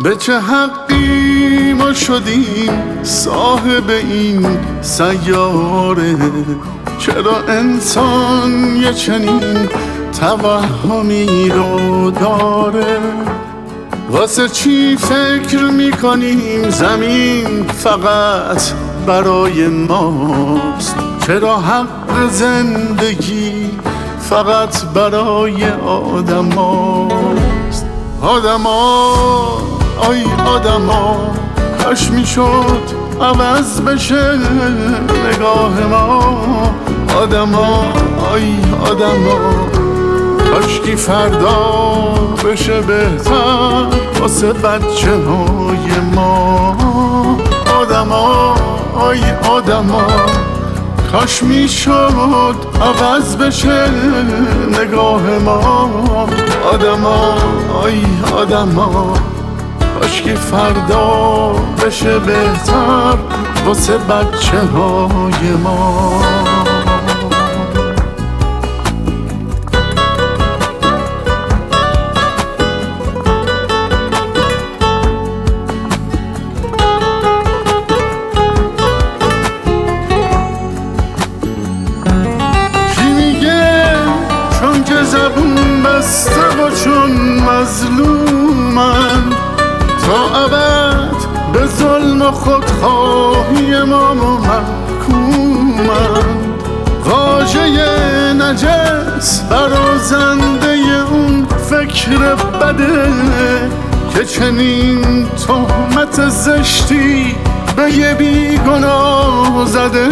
به چه حقی ما شدیم صاحب این سیاره؟ چرا انسان یه چنین توهمی رو داره؟ واسه چی فکر میکنیم زمین فقط برای ماست؟ چرا حق زندگی فقط برای آدم هاست؟ آدما، آی آدما، کاش میشد عوض بشه نگاه ما. آدما، آی آدما، کاشکی فردا بشه بهتر واسه بچه های ما. آدما، آی آدما، کاش میشد عوض بشه نگاه ما. آدما، آی آدما، کاشکی فردا بشه بهتر واسه بچه های ما. زبون بسته و چون مظلومن تا ابد به ظلم و خودخواهی ما محکومن. واژه نجس برازنده اون فکر بده که چنین تهمت زشتی به یه بیگناه زده.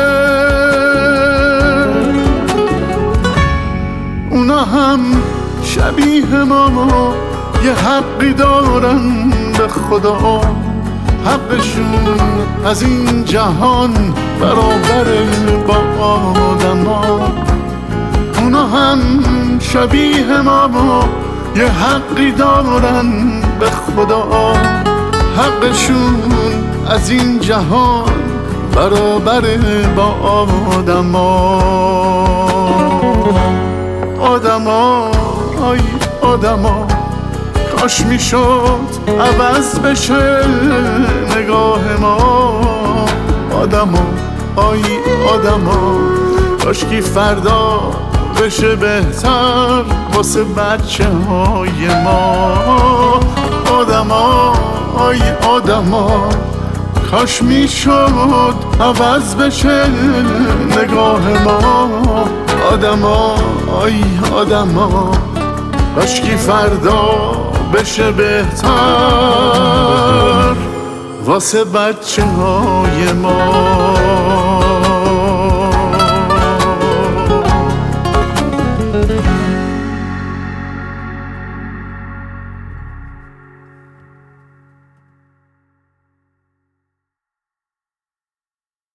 اونا هم شبیه ما یه حقی دارن به خدا، حقشون از این جهان برابر با آدما. اونا هم شبیه ما یه حقی دارن به خدا، حقشون از این جهان برابر با آدما. آدما، آی آدما، کاش میشد عوض بشه نگاه ما. آدما، آی آدما، کاشکی فردا بشه بهتر واسه بچه های ما. آدما، آی آدما، کاش میشد عوض بشه نگاه ما. آدما، آی آدما، کاشکی فردا بشه بهتر واسه بچه های ما.